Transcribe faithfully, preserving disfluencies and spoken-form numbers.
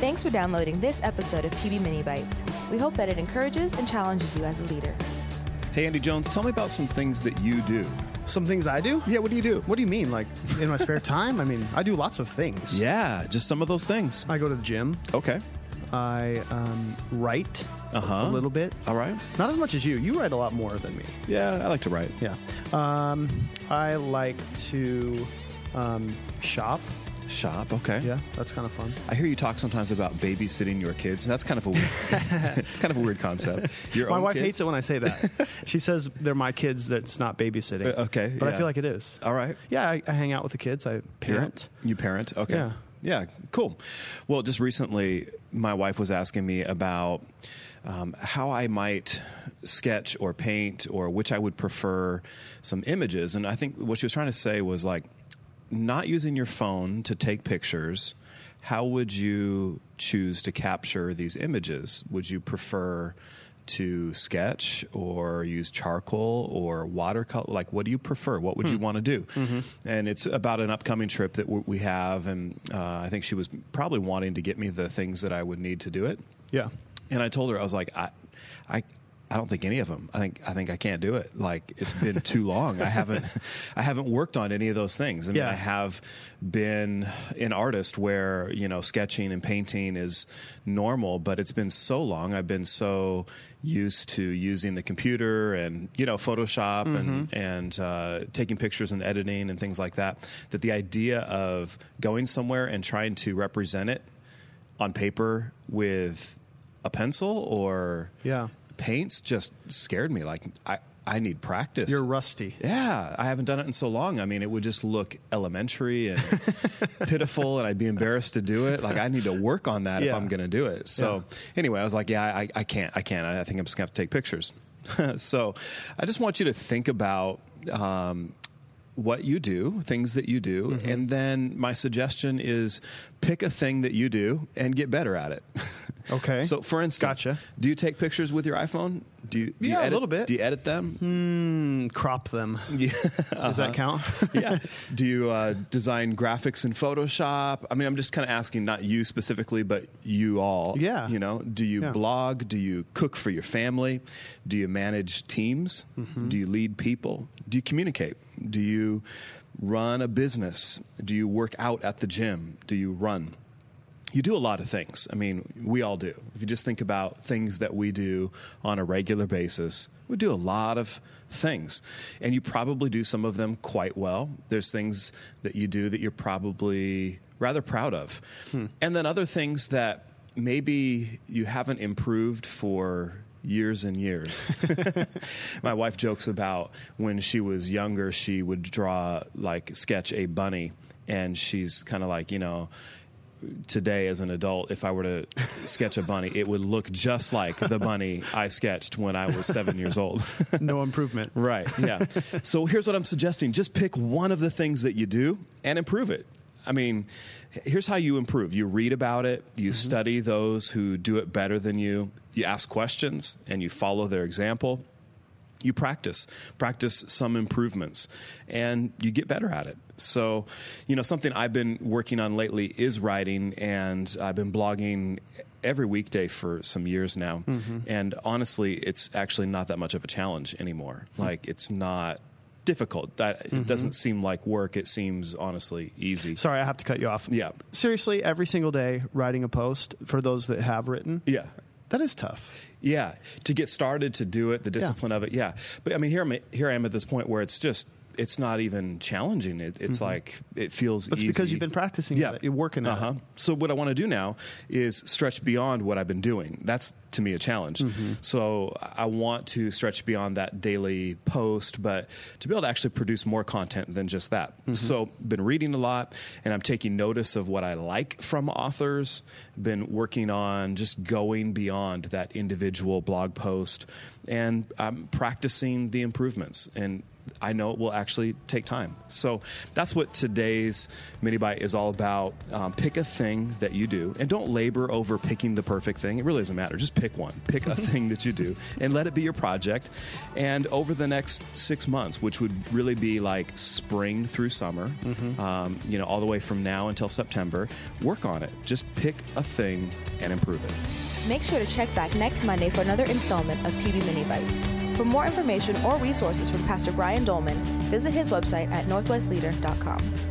Thanks for downloading this episode of P B Mini Bites. We hope that it encourages and challenges you as a leader. Hey, Andy Jones, tell me about some things that you do. Some things I do? Yeah, what do you do? What do you mean? Like in my spare time? I mean, I do lots of things. Yeah, just some of those things. I go to the gym. Okay. I um, write Uh-huh. a little bit. All right. Not as much as you. You write a lot more than me. Yeah, I like to write. Yeah. Um, I like to um, shop. Shop, okay. Yeah, that's kind of fun. I hear you talk sometimes about babysitting your kids. That's kind of a weird, it's kind of a weird concept. Your My own wife kids? hates it when I say that. She says they're my kids. That's not babysitting. Uh, okay, but yeah. I feel like it is. All right. Yeah, I, I hang out with the kids. I parent. Yeah. You parent? Okay. Yeah. Yeah, cool. Well, just recently, my wife was asking me about um, how I might sketch or paint or which I would prefer some images. And I think what she was trying to say was like, not using your phone to take pictures, how would you choose to capture these images? Would you prefer to sketch or use charcoal or watercolor? Like, what do you prefer? What would hmm. you want to do? Mm-hmm. And it's about an upcoming trip that w- we have. And uh, I think she was probably wanting to get me the things that I would need to do it. Yeah. And I told her, I was like, I, I, I don't think any of them. I think I think I can't do it. Like, it's been too long. I haven't I haven't worked on any of those things. I mean, yeah. I have been an artist where, you know, sketching and painting is normal, but it's been so long. I've been so used to using the computer and, you know, Photoshop mm-hmm. and and uh, taking pictures and editing and things like that, that the idea of going somewhere and trying to represent it on paper with a pencil or yeah. paints just scared me. Like, I, I need practice. You're rusty. Yeah. I haven't done it in so long. I mean, it would just look elementary and pitiful, and I'd be embarrassed to do it. Like, I need to work on that yeah. if I'm going to do it. So yeah. anyway, I was like, yeah, I, I can't. I can't. I think I'm just going to have to take pictures. So I just want you to think about um, what you do, things that you do, mm-hmm. and then my suggestion is pick a thing that you do and get better at it. Okay. So, for instance, gotcha. do you take pictures with your iPhone? Do you? Do yeah, you edit, a little bit. Do you edit them? Mm, crop them. Yeah. Uh-huh. Does that count? Yeah. Do you uh, design graphics in Photoshop? I mean, I'm just kind of asking, not you specifically, but you all. Yeah. You know, do you yeah. blog? Do you cook for your family? Do you manage teams? Mm-hmm. Do you lead people? Do you communicate? Do you run a business? Do you work out at the gym? Do you run? You do a lot of things. I mean, we all do. If you just think about things that we do on a regular basis, we do a lot of things. And you probably do some of them quite well. There's things that you do that you're probably rather proud of. Hmm. And then other things that maybe you haven't improved for years and years. My wife jokes about when she was younger, she would draw, like, sketch a bunny. And she's kind of like, you know, today as an adult, if I were to sketch a bunny, it would look just like the bunny I sketched when I was seven years old. No improvement. Right, yeah. So here's what I'm suggesting. Just pick one of the things that you do and improve it. I mean, here's how you improve. You read about it. You mm-hmm. study those who do it better than you. You ask questions, and you follow their example. You practice, practice some improvements, and you get better at it. So, you know, something I've been working on lately is writing, and I've been blogging every weekday for some years now. Mm-hmm. And honestly, it's actually not that much of a challenge anymore. Mm-hmm. Like, it's not difficult. That, mm-hmm. It doesn't seem like work. It seems, honestly, easy. Sorry, I have to cut you off. Yeah. Seriously, every single day writing a post for those that have written? Yeah. That is tough. Yeah, to get started, to do it, the discipline yeah. of it, yeah. But I mean, here I'm here I am at this point where it's just it's not even challenging. It, it's mm-hmm. like it feels That's easy. It's because you've been practicing yeah. it. You're working on uh-huh. it. So what I want to do now is stretch beyond what I've been doing. That's, to me, a challenge. Mm-hmm. So I want to stretch beyond that daily post, but to be able to actually produce more content than just that. Mm-hmm. So been reading a lot, and I'm taking notice of what I like from authors. Been working on just going beyond that individual blog post, and I'm practicing the improvements. And I know it will actually take time. So that's what today's Mini Bite is all about. Um, pick a thing that you do, and don't labor over picking the perfect thing. It really doesn't matter. Just pick one. Pick a thing that you do and let it be your project. And over the next six months, which would really be like spring through summer, mm-hmm. um, you know, all the way from now until September, work on it. Just pick a thing and improve it. Make sure to check back next Monday for another installment of P B Mini Bites. For more information or resources from Pastor Brian Dolman, visit his website at northwest leader dot com.